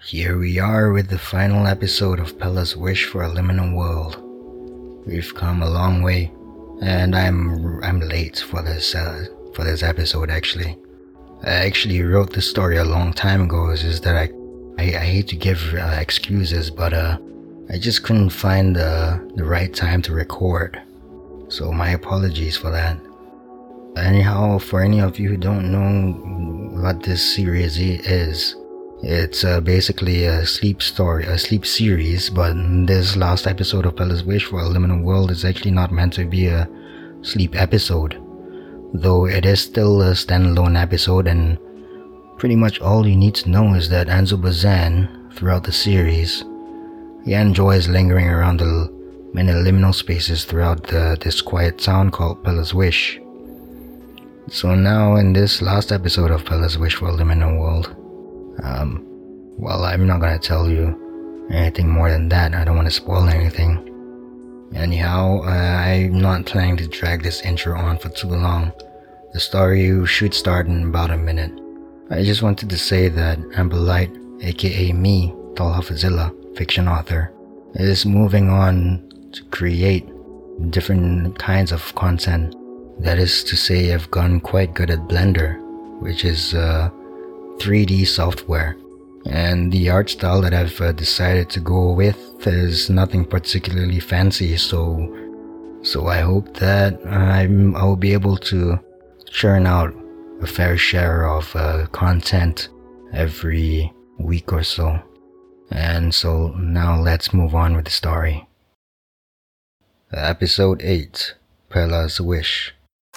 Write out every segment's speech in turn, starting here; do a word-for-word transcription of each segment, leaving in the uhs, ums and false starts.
Here we are with the final episode of Pella's Wish for a Liminal World. We've come a long way, and I'm I'm late for this uh, for this episode. Actually, I actually wrote this story a long time ago. It's just that I I, I hate to give uh, excuses, but uh, I just couldn't find the the right time to record. So my apologies for that. Anyhow, for any of you who don't know what this series is. It's uh, basically a sleep story, a sleep series, but this last episode of Pella's Wish for a Liminal World is actually not meant to be a sleep episode, though it is still a standalone episode, and pretty much all you need to know is that Anzo Bazan, throughout the series, he enjoys lingering around the many liminal spaces throughout the, this quiet town called Pella's Wish. So now in this last episode of Pella's Wish for a Liminal World, Um, well, I'm not gonna tell you anything more than that. I don't want to spoil anything. Anyhow, uh, I'm not planning to drag this intro on for too long. The story should start in about a minute. I just wanted to say that Amber Light, aka me, Talha Fazilla, fiction author, is moving on to create different kinds of content. That is to say, I've gotten quite good at Blender, which is, uh, three D software, and the art style that I've uh, decided to go with is nothing particularly fancy, so so I hope that I'm, I'll be able to churn out a fair share of uh, content every week or so. And so now let's move on with the story. Episode eight, Pella's Wish.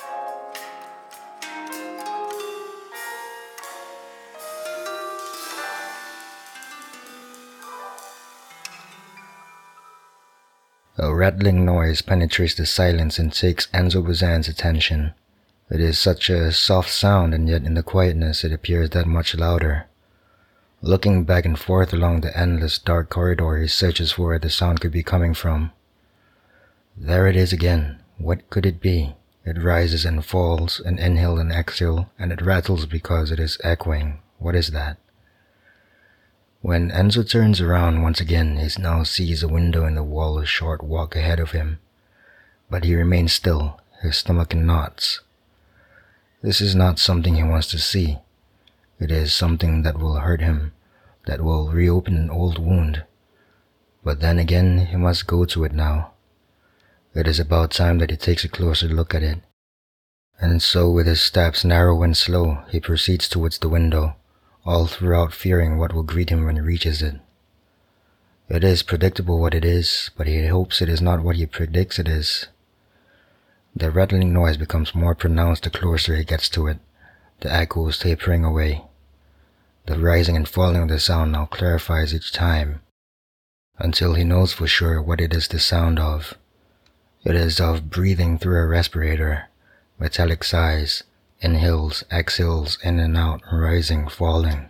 A rattling noise penetrates the silence and takes Anzo Bazan's attention. It is such a soft sound, and yet in the quietness it appears that much louder. Looking back and forth along the endless dark corridor, he searches for where the sound could be coming from. There it is again. What could it be? It rises and falls, an inhale and exhale, and it rattles because it is echoing. What is that? When Anzo turns around once again, he now sees a window in the wall a short walk ahead of him. But he remains still, his stomach in knots. This is not something he wants to see. It is something that will hurt him, that will reopen an old wound. But then again, he must go to it now. It is about time that he takes a closer look at it. And so, with his steps narrow and slow, he proceeds towards the window, all throughout fearing what will greet him when he reaches it. It is predictable what it is, but he hopes it is not what he predicts it is. The rattling noise becomes more pronounced the closer he gets to it, the echoes tapering away. The rising and falling of the sound now clarifies each time, until he knows for sure what it is the sound of. It is of breathing through a respirator, metallic sighs, inhales, exhales, in and out, rising, falling.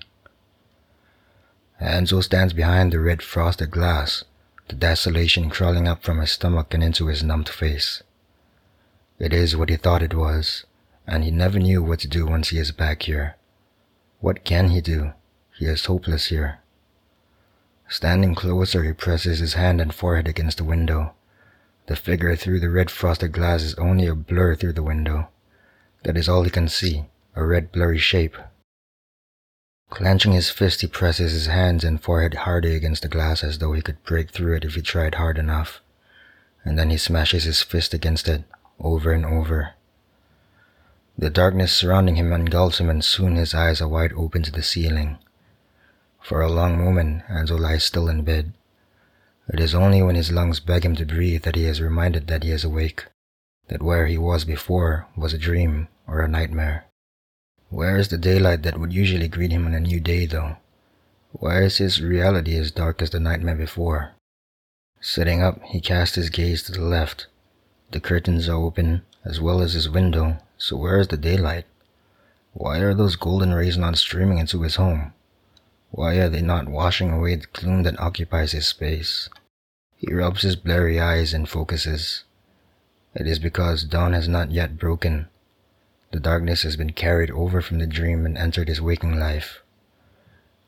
Anzo stands behind the red frosted glass, the desolation crawling up from his stomach and into his numbed face. It is what he thought it was, and he never knew what to do once he is back here. What can he do? He is hopeless here. Standing closer, he presses his hand and forehead against the window. The figure through the red frosted glass is only a blur through the window. That is all he can see, a red blurry shape. Clenching his fist, he presses his hands and forehead harder against the glass as though he could break through it if he tried hard enough. And then he smashes his fist against it, over and over. The darkness surrounding him engulfs him, and soon his eyes are wide open to the ceiling. For a long moment, Anzo lies still in bed. It is only when his lungs beg him to breathe that he is reminded that he is awake. That where he was before was a dream or a nightmare. Where is the daylight that would usually greet him on a new day, though? Why is his reality as dark as the nightmare before? Sitting up, he casts his gaze to the left. The curtains are open, as well as his window, so where is the daylight? Why are those golden rays not streaming into his home? Why are they not washing away the gloom that occupies his space? He rubs his blurry eyes and focuses. It is because dawn has not yet broken. The darkness has been carried over from the dream and entered his waking life.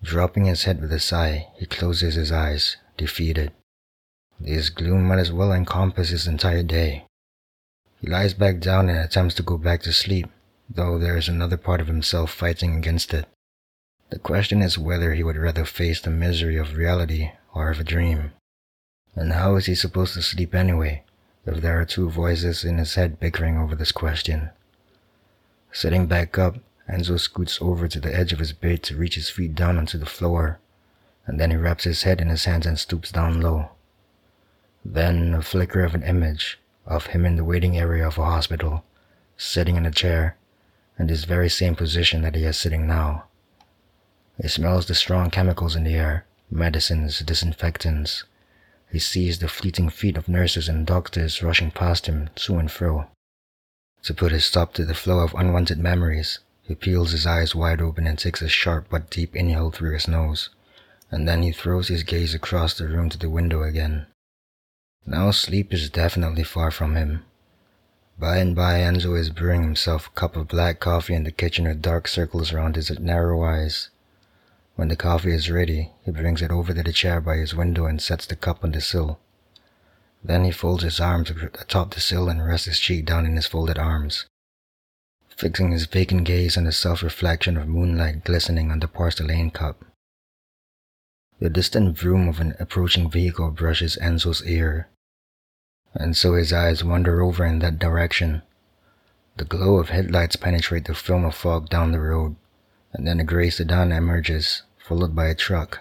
Dropping his head with a sigh, he closes his eyes, defeated. This gloom might as well encompass his entire day. He lies back down and attempts to go back to sleep, though there is another part of himself fighting against it. The question is whether he would rather face the misery of reality or of a dream. And how is he supposed to sleep anyway, if there are two voices in his head bickering over this question? Sitting back up, Enzo scoots over to the edge of his bed to reach his feet down onto the floor, and then he wraps his head in his hands and stoops down low. Then a flicker of an image of him in the waiting area of a hospital, sitting in a chair, in this very same position that he is sitting now. He smells the strong chemicals in the air, medicines, disinfectants. He sees the fleeting feet of nurses and doctors rushing past him to and fro. To put a stop to the flow of unwanted memories, he peels his eyes wide open and takes a sharp but deep inhale through his nose, and then he throws his gaze across the room to the window again. Now sleep is definitely far from him. By and by, Enzo is brewing himself a cup of black coffee in the kitchen with dark circles around his narrow eyes. When the coffee is ready, he brings it over to the chair by his window and sets the cup on the sill. Then he folds his arms atop the sill and rests his cheek down in his folded arms, fixing his vacant gaze on the self-reflection of moonlight glistening on the porcelain cup. The distant vroom of an approaching vehicle brushes Enzo's ear, and so his eyes wander over in that direction. The glow of headlights penetrate the film of fog down the road, and then a gray sedan emerges, followed by a truck.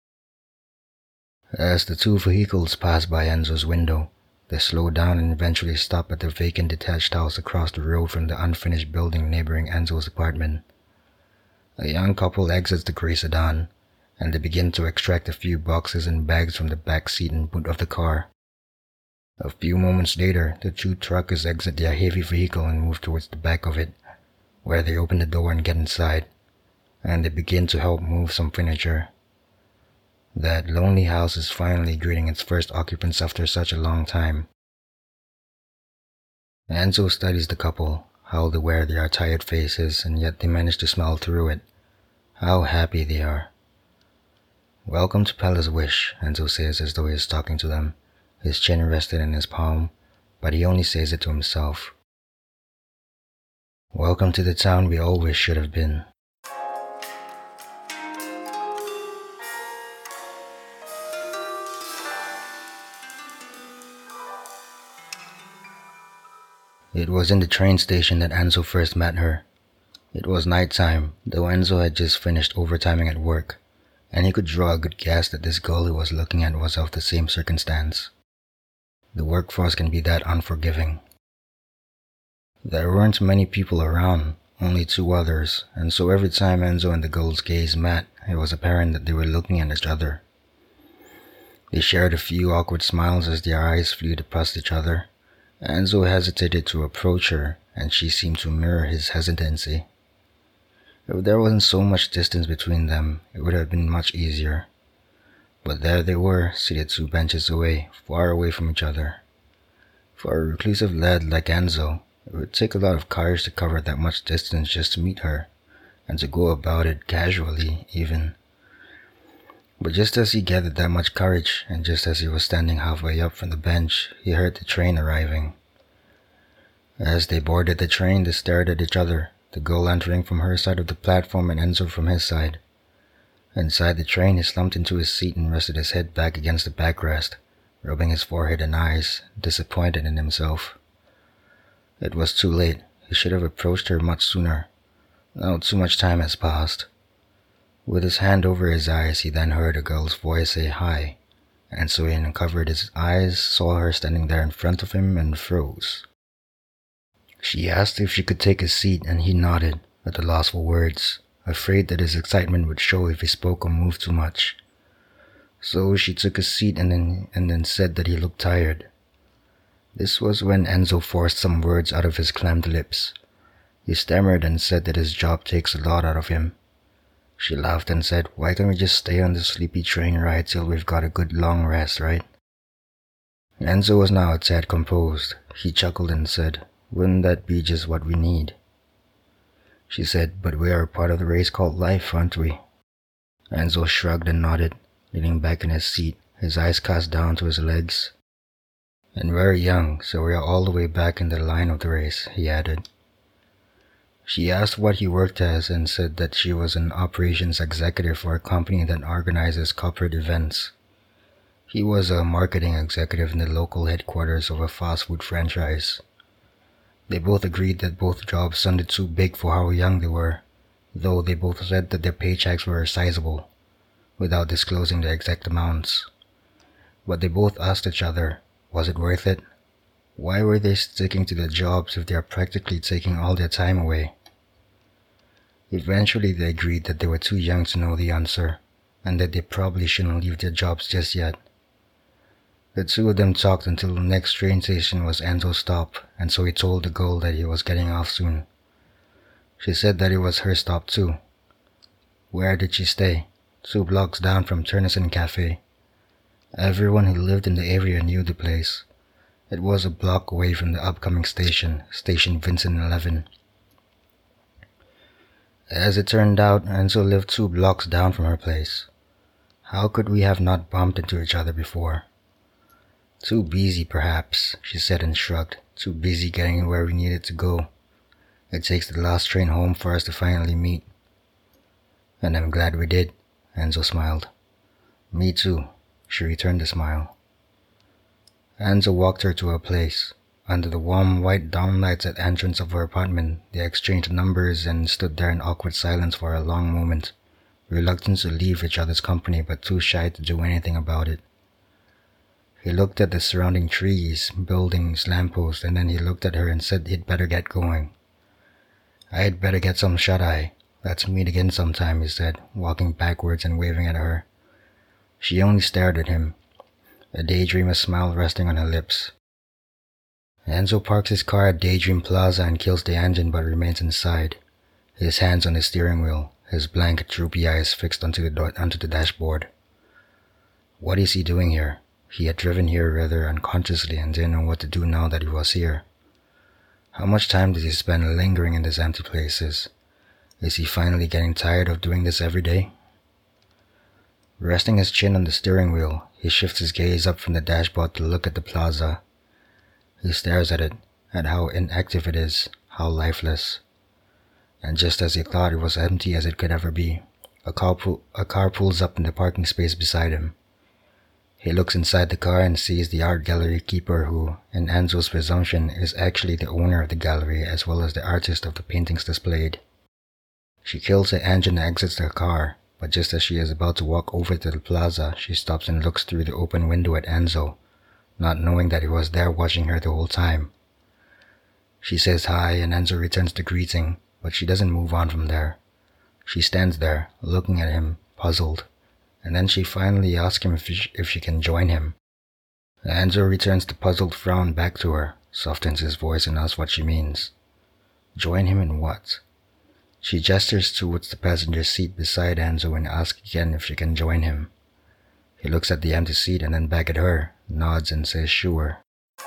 As the two vehicles pass by Enzo's window, they slow down and eventually stop at the vacant detached house across the road from the unfinished building neighboring Enzo's apartment. A young couple exits the gray sedan, and they begin to extract a few boxes and bags from the back seat and boot of the car. A few moments later, the two truckers exit their heavy vehicle and move towards the back of it, where they open the door and get inside, and they begin to help move some furniture. That lonely house is finally greeting its first occupants after such a long time. Enzo studies the couple, how they wear their tired faces, and yet they manage to smile through it. How happy they are. "Welcome to Palace Wish," Enzo says as though he is talking to them, his chin rested in his palm, but he only says it to himself. "Welcome to the town we always should have been." It was in the train station that Enzo first met her. It was nighttime, though Enzo had just finished overtiming at work, and he could draw a good guess that this girl he was looking at was of the same circumstance. The workforce can be that unforgiving. There weren't many people around, only two others, and so every time Enzo and the girl's gaze met, it was apparent that they were looking at each other. They shared a few awkward smiles as their eyes flew past each other. Enzo hesitated to approach her, and she seemed to mirror his hesitancy. If there wasn't so much distance between them, it would have been much easier. But there they were, seated two benches away, far away from each other. For a reclusive lad like Enzo, it would take a lot of courage to cover that much distance just to meet her, and to go about it casually, even. But just as he gathered that much courage, and just as he was standing halfway up from the bench, he heard the train arriving. As they boarded the train, they stared at each other, the girl entering from her side of the platform and Enzo from his side. Inside the train, he slumped into his seat and rested his head back against the backrest, rubbing his forehead and eyes, disappointed in himself. It was too late. He should have approached her much sooner. Now too much time has passed. With his hand over his eyes, he then heard a girl's voice say hi, and so he uncovered his eyes, saw her standing there in front of him, and froze. She asked if she could take a seat, and he nodded, at a loss for words, afraid that his excitement would show if he spoke or moved too much. So she took a seat and then, and then said that he looked tired. This was when Enzo forced some words out of his clammed lips. He stammered and said that his job takes a lot out of him. She laughed and said, "Why can't we just stay on the sleepy train ride till we've got a good long rest, right?" Enzo was now a tad composed. He chuckled and said, "Wouldn't that be just what we need?" She said, "But we are a part of the race called life, aren't we?" Enzo shrugged and nodded, leaning back in his seat, his eyes cast down to his legs. "And very young, so we are all the way back in the line of the race," he added. She asked what he worked as and said that she was an operations executive for a company that organizes corporate events. He was a marketing executive in the local headquarters of a fast food franchise. They both agreed that both jobs sounded too big for how young they were, though they both said that their paychecks were sizable, without disclosing the exact amounts. But they both asked each other, was it worth it? Why were they sticking to their jobs if they are practically taking all their time away? Eventually they agreed that they were too young to know the answer, and that they probably shouldn't leave their jobs just yet. The two of them talked until the next train station was Enzo's stop, and so he told the girl that he was getting off soon. She said that it was her stop too. Where did she stay? Two blocks down from Turnison Cafe. Everyone who lived in the area knew the place. It was a block away from the upcoming station, Station Vincent eleven. As it turned out, Enzo lived two blocks down from her place. How could we have not bumped into each other before? Too busy, perhaps, she said and shrugged. Too busy getting where we needed to go. It takes the last train home for us to finally meet. And I'm glad we did, Enzo smiled. Me too, she returned the smile. Enzo walked her to her place. Under the warm white downlights at the entrance of her apartment, they exchanged numbers and stood there in awkward silence for a long moment, reluctant to leave each other's company but too shy to do anything about it. He looked at the surrounding trees, buildings, lampposts, and then he looked at her and said he'd better get going. I'd better get some shut-eye. Let's meet again sometime, he said, walking backwards and waving at her. She only stared at him, a daydreamer smile resting on her lips. Enzo parks his car at Daydream Plaza and kills the engine but remains inside, his hands on the steering wheel, his blank, droopy eyes fixed onto the, onto the dashboard. What is he doing here? He had driven here rather unconsciously and didn't know what to do now that he was here. How much time does he spend lingering in these empty places? Is he finally getting tired of doing this every day? Resting his chin on the steering wheel, he shifts his gaze up from the dashboard to look at the plaza. He stares at it, at how inactive it is, how lifeless. And just as he thought it was empty as it could ever be, a car, pu- a car pulls up in the parking space beside him. He looks inside the car and sees the art gallery keeper who, in Enzo's presumption, is actually the owner of the gallery as well as the artist of the paintings displayed. She kills the engine and exits the car, but just as she is about to walk over to the plaza, she stops and looks through the open window at Enzo, not knowing that he was there watching her the whole time. She says hi and Enzo returns the greeting, but she doesn't move on from there. She stands there, looking at him, puzzled. And then she finally asks him if she, if she can join him. Enzo returns the puzzled frown back to her, softens his voice and asks what she means. Join him in what? She gestures towards the passenger seat beside Enzo and asks again if she can join him. He looks at the empty seat and then back at her, nods and says sure.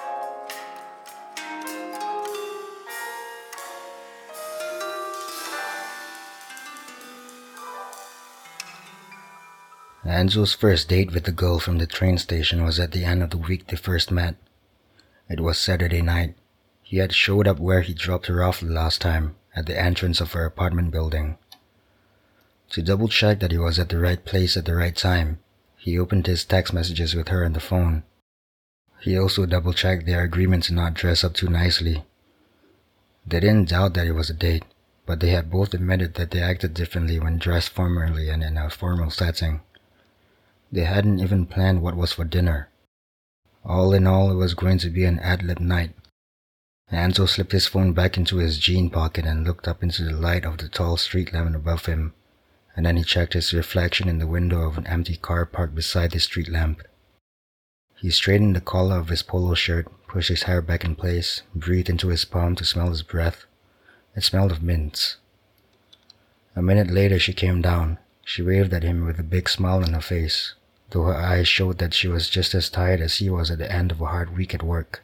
Enzo's first date with the girl from the train station was at the end of the week they first met. It was Saturday night. He had showed up where he dropped her off the last time, at the entrance of her apartment building. To double check that he was at the right place at the right time, he opened his text messages with her on the phone. He also double checked their agreement to not dress up too nicely. They didn't doubt that it was a date, but they had both admitted that they acted differently when dressed formally and in a formal setting. They hadn't even planned what was for dinner. All in all, it was going to be an ad-lib night. Enzo slipped his phone back into his jean pocket and looked up into the light of the tall street lamp above him, and then he checked his reflection in the window of an empty car parked beside the street lamp. He straightened the collar of his polo shirt, pushed his hair back in place, breathed into his palm to smell his breath. It smelled of mints. A minute later she came down. She waved at him with a big smile on her face, though her eyes showed that she was just as tired as he was at the end of a hard week at work.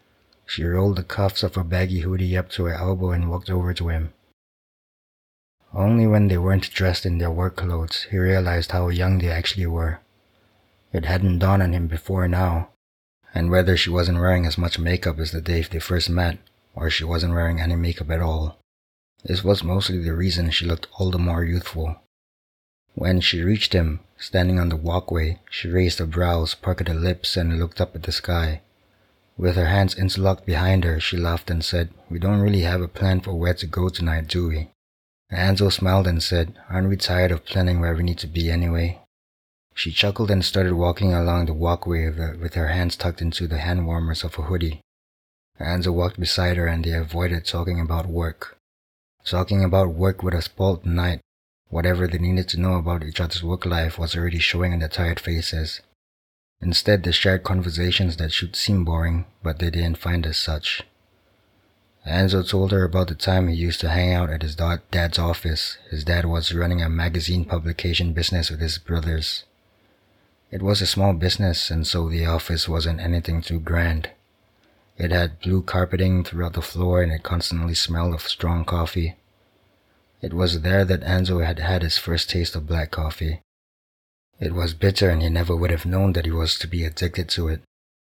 She rolled the cuffs of her baggy hoodie up to her elbow and walked over to him. Only when they weren't dressed in their work clothes, he realized how young they actually were. It hadn't dawned on him before now, and whether she wasn't wearing as much makeup as the day they first met, or she wasn't wearing any makeup at all. This was mostly the reason she looked all the more youthful. When she reached him, standing on the walkway, she raised her brows, puckered her lips, and looked up at the sky. With her hands interlocked behind her, she laughed and said, "We don't really have a plan for where to go tonight, do we?" Enzo smiled and said, "Aren't we tired of planning where we need to be anyway?" She chuckled and started walking along the walkway with her hands tucked into the hand warmers of a hoodie. Enzo walked beside her and they avoided talking about work. Talking about work would have spoiled the night. Whatever they needed to know about each other's work life was already showing in their tired faces. Instead, they shared conversations that should seem boring, but they didn't find as such. Enzo told her about the time he used to hang out at his dad's office. His dad was running a magazine publication business with his brothers. It was a small business, and so the office wasn't anything too grand. It had blue carpeting throughout the floor and it constantly smelled of strong coffee. It was there that Enzo had had his first taste of black coffee. It was bitter and he never would have known that he was to be addicted to it.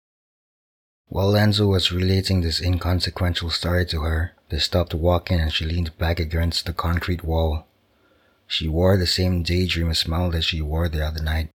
While Enzo was relating this inconsequential story to her, they stopped walking and she leaned back against the concrete wall. She wore the same daydream smile that she wore the other night.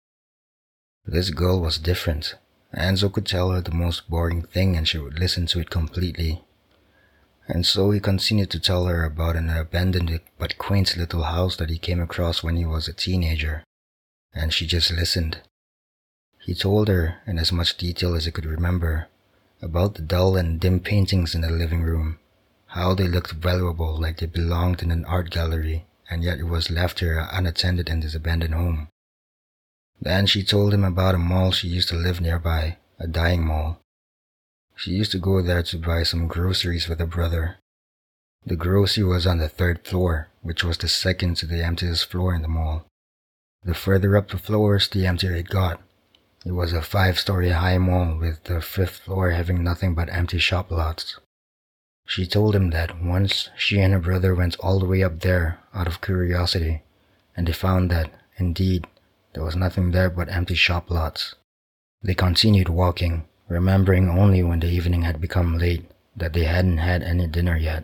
This girl was different. Enzo could tell her the most boring thing and she would listen to it completely. And so he continued to tell her about an abandoned but quaint little house that he came across when he was a teenager. And she just listened. He told her, in as much detail as he could remember, about the dull and dim paintings in the living room, how they looked valuable like they belonged in an art gallery, and yet it was left here unattended in this abandoned home. Then she told him about a mall she used to live nearby, a dying mall. She used to go there to buy some groceries with her brother. The grocery was on the third floor, which was the second to the emptiest floor in the mall. The further up the floors, the emptier it got. It was a five-story high mall with the fifth floor having nothing but empty shop lots. She told him that once she and her brother went all the way up there out of curiosity, and they found that, indeed, there was nothing there but empty shop lots. They continued walking, remembering only when the evening had become late that they hadn't had any dinner yet.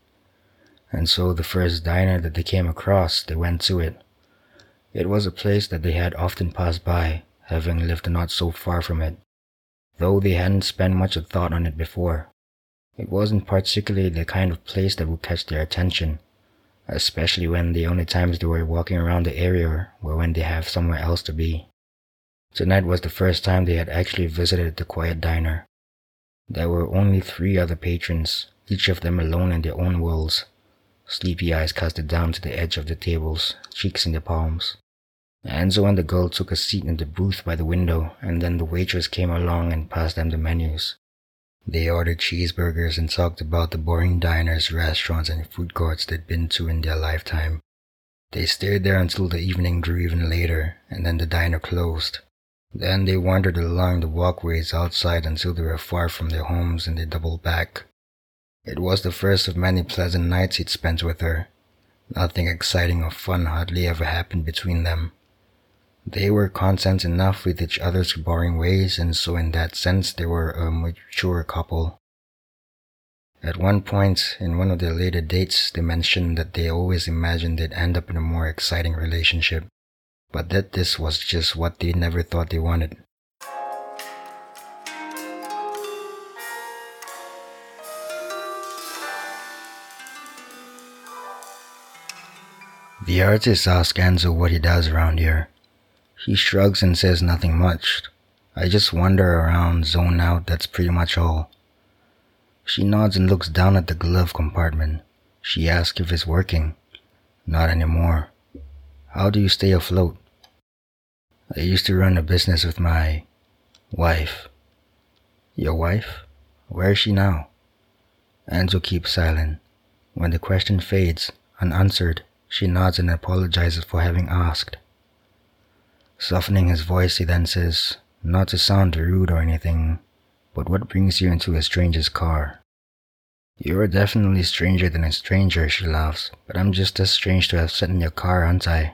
And so the first diner that they came across, they went to it. It was a place that they had often passed by, having lived not so far from it, though they hadn't spent much of thought on it before. It wasn't particularly the kind of place that would catch their attention, especially when the only times they were walking around the area were when they have somewhere else to be. Tonight was the first time they had actually visited the quiet diner. There were only three other patrons, each of them alone in their own worlds. Sleepy eyes casted down to the edge of the tables, cheeks in their palms. Enzo and the girl took a seat in the booth by the window, and then the waitress came along and passed them the menus. They ordered cheeseburgers and talked about the boring diners, restaurants, and food courts they'd been to in their lifetime. They stayed there until the evening grew even later, and then the diner closed. Then they wandered along the walkways outside until they were far from their homes and they doubled back. It was the first of many pleasant nights he'd spent with her. Nothing exciting or fun hardly ever happened between them. They were content enough with each other's boring ways, and so in that sense they were a mature couple. At one point, in one of their later dates, they mentioned that they always imagined they'd end up in a more exciting relationship, but that this was just what they never thought they wanted. The artist asks Enzo what he does around here. He shrugs and says nothing much. I just wander around, zone out, that's pretty much all. She nods and looks down at the glove compartment. She asks if it's working. Not anymore. How do you stay afloat? I used to run a business with my wife. Your wife? Where is she now? Enzo keeps silent. When the question fades, unanswered, she nods and apologizes for having asked. Softening his voice, he then says, not to sound rude or anything, but what brings you into a stranger's car? You're definitely stranger than a stranger, she laughs, but I'm just as strange to have sat in your car, aren't I?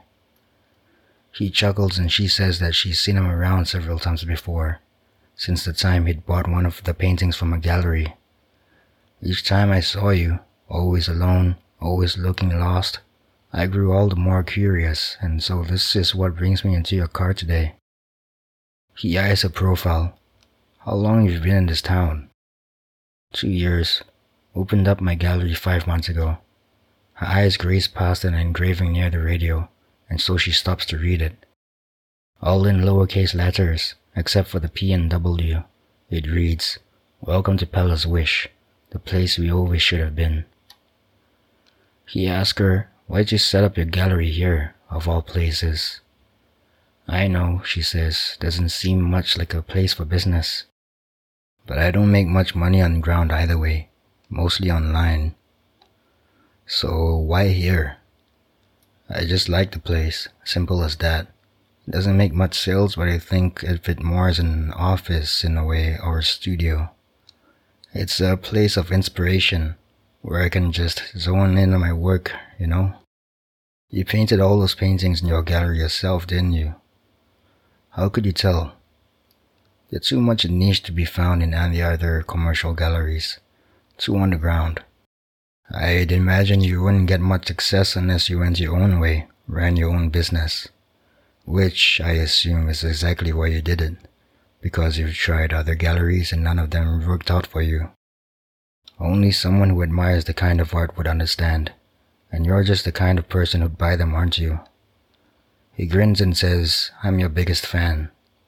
He chuckles and she says that she's seen him around several times before, since the time he'd bought one of the paintings from a gallery. Each time I saw you, always alone, always looking lost, I grew all the more curious, and so this is what brings me into your car today. He eyes her profile. How long have you been in this town? Two years. Opened up my gallery five months ago. Her eyes graze past an engraving near the radio, and so she stops to read it. All in lowercase letters, except for the P and W. It reads, "Welcome to Pella's Wish, the place we always should have been." He asks her, "Why'd you set up your gallery here, of all places?" "I know," she says, "doesn't seem much like a place for business. But I don't make much money on the ground either way, mostly online. So why here?" "I just like the place, simple as that. It doesn't make much sales, but I think it fit more as an office in a way, or a studio. It's a place of inspiration, where I can just zone in on my work, you know? You painted all those paintings in your gallery yourself, didn't you? How could you tell? They're too much a niche to be found in any other commercial galleries, too underground. I'd imagine you wouldn't get much success unless you went your own way, ran your own business. Which, I assume, is exactly why you did it, because you've tried other galleries and none of them worked out for you. Only someone who admires the kind of art would understand, and you're just the kind of person who'd buy them, aren't you?" He grins and says, "I'm your biggest fan."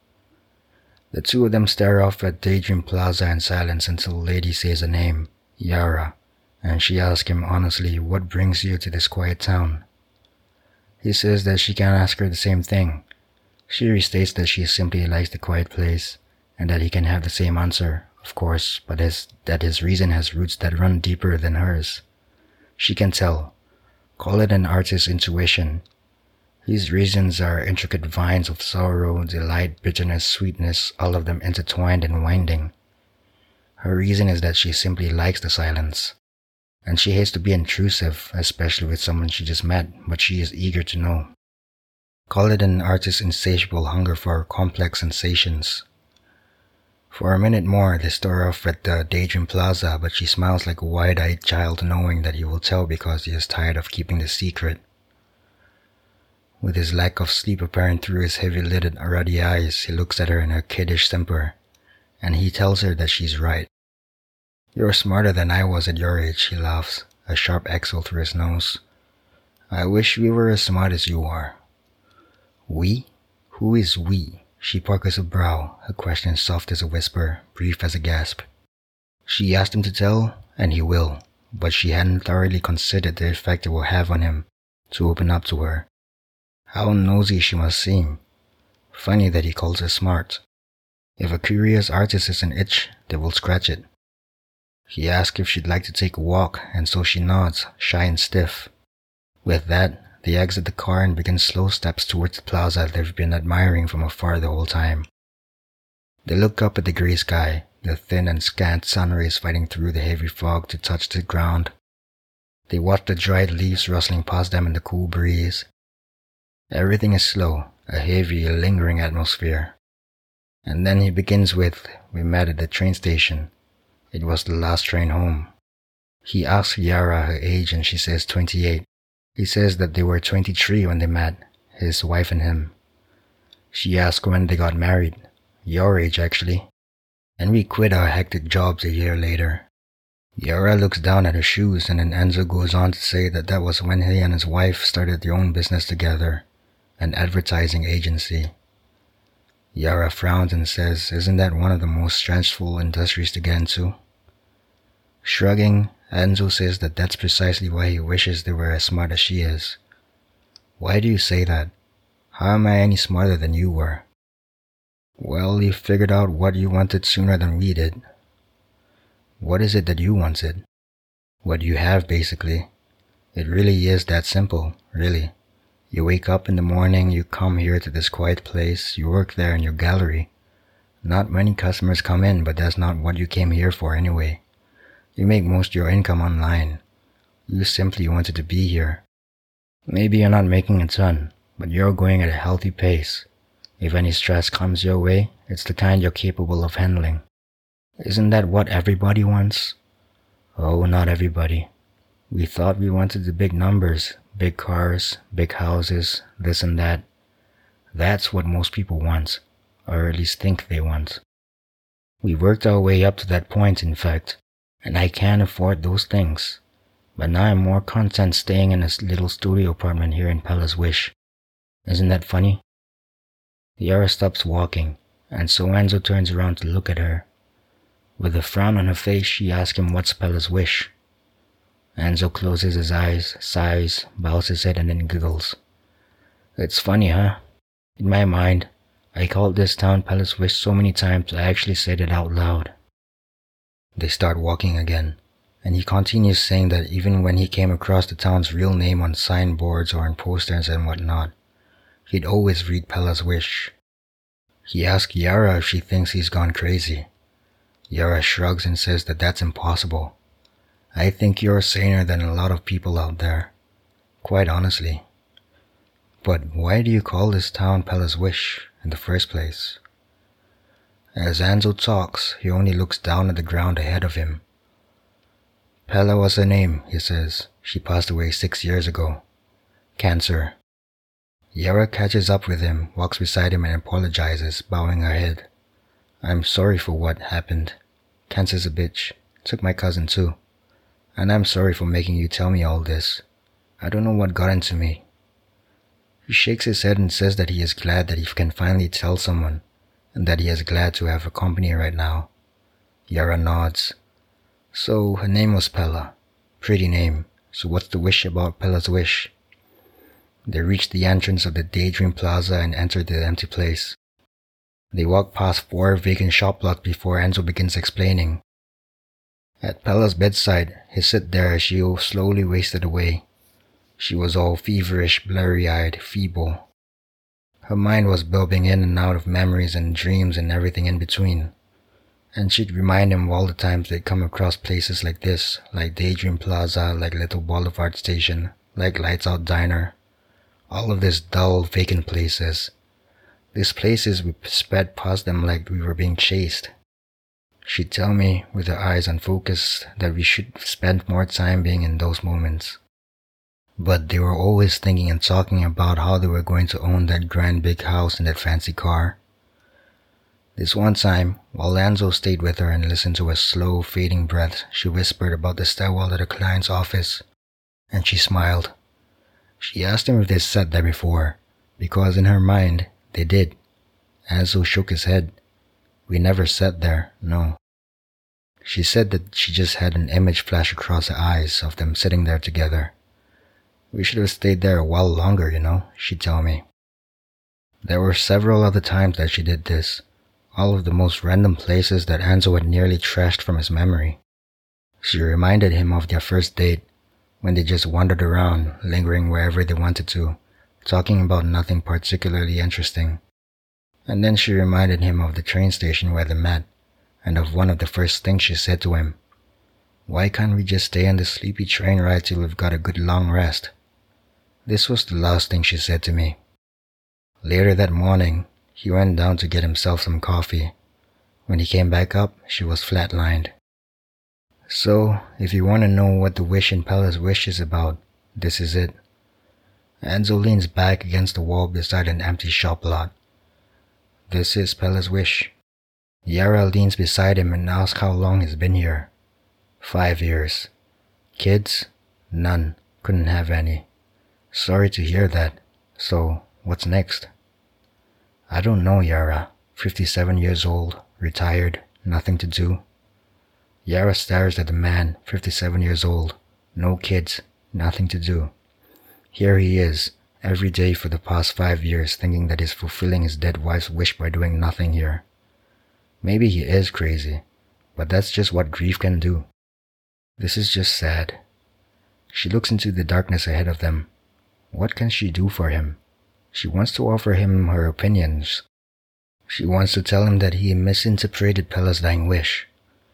The two of them stare off at Daydream Plaza in silence until the lady says a name, Yara, and she asks him honestly, "What brings you to this quiet town?" He says that she can ask her the same thing. She restates that she simply likes the quiet place, and that he can have the same answer, of course, but his, that his reason has roots that run deeper than hers. She can tell. Call it an artist's intuition. These reasons are intricate vines of sorrow, delight, bitterness, sweetness, all of them intertwined and winding. Her reason is that she simply likes the silence. And she hates to be intrusive, especially with someone she just met, but she is eager to know. Call it an artist's insatiable hunger for complex sensations. For a minute more, they stare off at the Daydream Plaza, but she smiles like a wide-eyed child knowing that he will tell because he is tired of keeping the secret. With his lack of sleep apparent through his heavy-lidded, ruddy eyes, he looks at her in a kiddish temper, and he tells her that she's right. "You're smarter than I was at your age," he laughs, a sharp exhale through his nose. "I wish we were as smart as you are." "We? Who is we?" She puckers her brow, her question soft as a whisper, brief as a gasp. She asked him to tell, and he will, but she hadn't thoroughly considered the effect it will have on him, to open up to her. How nosy she must seem. Funny that he calls her smart. If a curious artist is an itch, they will scratch it. He asks if she'd like to take a walk, and so she nods, shy and stiff. With that, they exit the car and begin slow steps towards the plaza they've been admiring from afar the whole time. They look up at the gray sky, the thin and scant sun rays fighting through the heavy fog to touch the ground. They watch the dried leaves rustling past them in the cool breeze. Everything is slow, a heavy, lingering atmosphere. And then he begins with, "We met at the train station. It was the last train home." He asks Yara her age and she says twenty-eight. He says that they were twenty-three when they met, his wife and him. She asks when they got married. Your age, actually. And we quit our hectic jobs a year later. Yara looks down at her shoes and then Enzo goes on to say that that was when he and his wife started their own business together, an advertising agency. Yara frowns and says, "Isn't that one of the most stressful industries to get into?" Shrugging, Enzo says that that's precisely why he wishes they were as smart as she is. "Why do you say that? How am I any smarter than you were?" "Well, you figured out what you wanted sooner than we did." "What is it that you wanted?" "What you have, basically. It really is that simple, really. You wake up in the morning, you come here to this quiet place, you work there in your gallery. Not many customers come in, but that's not what you came here for anyway. You make most of your income online. You simply wanted to be here. Maybe you're not making a ton, but you're going at a healthy pace. If any stress comes your way, it's the kind you're capable of handling. Isn't that what everybody wants? Oh, not everybody. We thought we wanted the big numbers, big cars, big houses, this and that. That's what most people want, or at least think they want. We worked our way up to that point, in fact, and I can't afford those things. But now I'm more content staying in a little studio apartment here in Pella's Wish. Isn't that funny? Yara stops walking, and so Enzo turns around to look at her. With a frown on her face, she asks him what's Pella's wish. Enzo closes his eyes, sighs, bows his head, and then giggles. It's funny, huh? In my mind, I called this town Pella's Wish so many times I actually said it out loud. They start walking again, and he continues saying that even when he came across the town's real name on signboards or on posters and whatnot, he'd always read Pella's Wish. He asks Yara if she thinks he's gone crazy. Yara shrugs and says that that's impossible. I think you're saner than a lot of people out there, quite honestly. But why do you call this town Pella's Wish in the first place? As Enzo talks, he only looks down at the ground ahead of him. Pella was her name, he says. She passed away six years ago. Cancer. Yara catches up with him, walks beside him and apologizes, bowing her head. I'm sorry for what happened. Cancer's a bitch. Took my cousin too. And I'm sorry for making you tell me all this. I don't know what got into me. He shakes his head and says that he is glad that he can finally tell someone, and that he is glad to have a company right now. Yara nods. So her name was Pella. Pretty name. So what's the wish about Pella's Wish? They reach the entrance of the Daydream Plaza and enter the empty place. They walk past four vacant shop lots before Enzo begins explaining. At Pella's bedside, he sat there as she slowly wasted away. She was all feverish, blurry-eyed, feeble. Her mind was bobbing in and out of memories and dreams and everything in between. And she'd remind him of all the times they'd come across places like this, like Daydream Plaza, like Little Boulevard Station, like Lights Out Diner. All of these dull, vacant places. These places we sped past them like we were being chased. She'd tell me, with her eyes unfocused, that we should spend more time being in those moments. But they were always thinking and talking about how they were going to own that grand big house and that fancy car. This one time, while Enzo stayed with her and listened to her slow, fading breath, she whispered about the stairwell to the client's office, and she smiled. She asked him if they sat there before, because in her mind, they did. Enzo shook his head. We never sat there, no. She said that she just had an image flash across her eyes of them sitting there together. We should have stayed there a while longer, you know, she'd tell me. There were several other times that she did this, all of the most random places that Enzo had nearly trashed from his memory. She reminded him of their first date, when they just wandered around, lingering wherever they wanted to, talking about nothing particularly interesting. And then she reminded him of the train station where they met, and of one of the first things she said to him. Why can't we just stay on the sleepy train ride till we've got a good long rest? This was the last thing she said to me. Later that morning, he went down to get himself some coffee. When he came back up, she was flatlined. So, if you want to know what the wish in Pella's Wish is about, this is it. Enzo leans back against the wall beside an empty shop lot. This is Pella's Wish. Yara leans beside him and asks how long he's been here. Five years. Kids? None. Couldn't have any. Sorry to hear that. So, what's next? I don't know, Yara. Fifty-seven years old, retired, nothing to do. Yara stares at the man, fifty-seven years old, no kids, nothing to do. Here he is, every day for the past five years thinking that he's fulfilling his dead wife's wish by doing nothing here. Maybe he is crazy, but that's just what grief can do. This is just sad. She looks into the darkness ahead of them. What can she do for him? She wants to offer him her opinions. She wants to tell him that he misinterpreted Pella's dying wish.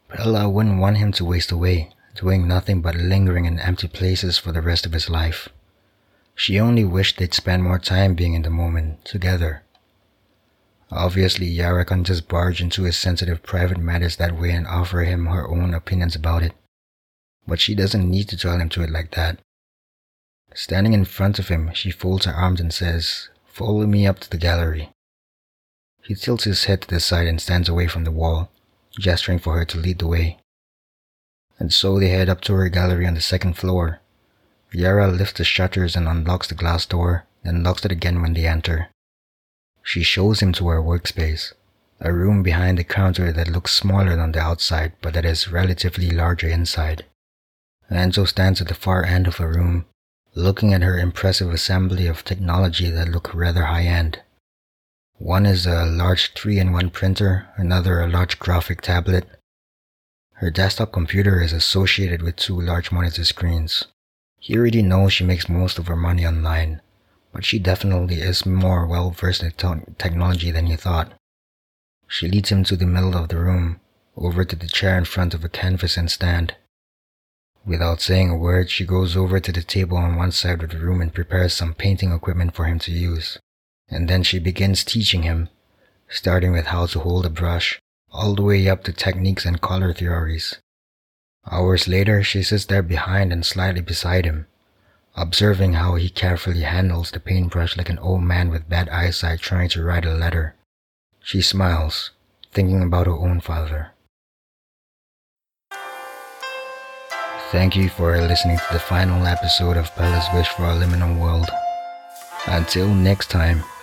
Bella wouldn't want him to waste away, doing nothing but lingering in empty places for the rest of his life. She only wished they'd spend more time being in the moment, together. Obviously, Yara can't just barge into his sensitive private matters that way and offer him her own opinions about it. But she doesn't need to tell him to it like that. Standing in front of him, she folds her arms and says, "Follow me up to the gallery." He tilts his head to the side and stands away from the wall, gesturing for her to lead the way. And so they head up to her gallery on the second floor. Yara lifts the shutters and unlocks the glass door, then locks it again when they enter. She shows him to her workspace, a room behind the counter that looks smaller on the outside but that is relatively larger inside. Enzo stands at the far end of the room, looking at her impressive assembly of technology that look rather high-end. One is a large three in one printer, another a large graphic tablet. Her desktop computer is associated with two large monitor screens. He already knows she makes most of her money online, but she definitely is more well-versed in te- technology than he thought. She leads him to the middle of the room, over to the chair in front of a canvas and stand. Without saying a word, she goes over to the table on one side of the room and prepares some painting equipment for him to use. And then she begins teaching him, starting with how to hold a brush, all the way up to techniques and color theories. Hours later, she sits there behind and slightly beside him, observing how he carefully handles the paintbrush like an old man with bad eyesight trying to write a letter. She smiles, thinking about her own father. Thank you for listening to the final episode of Bella's Wish for a Liminal World. Until next time.